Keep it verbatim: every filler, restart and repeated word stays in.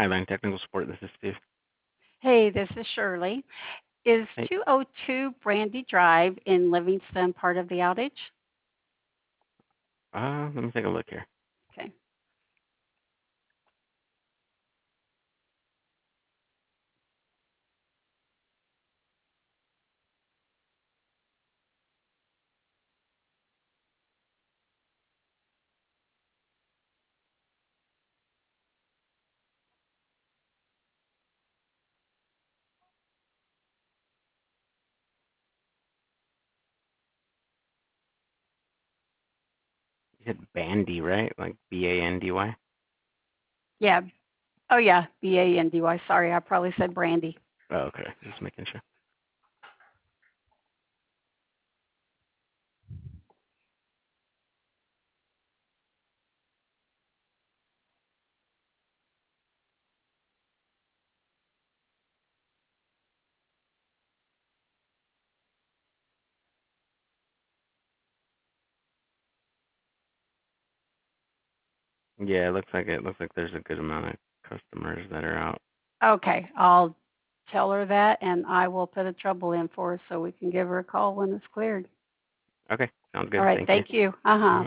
Highline Technical Support, this is Steve. Hey, this is Shirley. Is Hey, two oh two Brandy Drive in Livingston part of the outage? uh, let me take a look here. Okay. You said Bandy, right? Like B A N D Y? Yeah. Oh, yeah. B A N D Y. Sorry, I probably said Brandy. Oh, okay. Just making sure. Yeah, it looks like it looks like there's a good amount of customers that are out. Okay. I'll tell her that, and I will put a trouble in for her so we can give her a call when it's cleared. Okay, sounds All good. right. Thank you. Thank you. Uh Mhm. huh.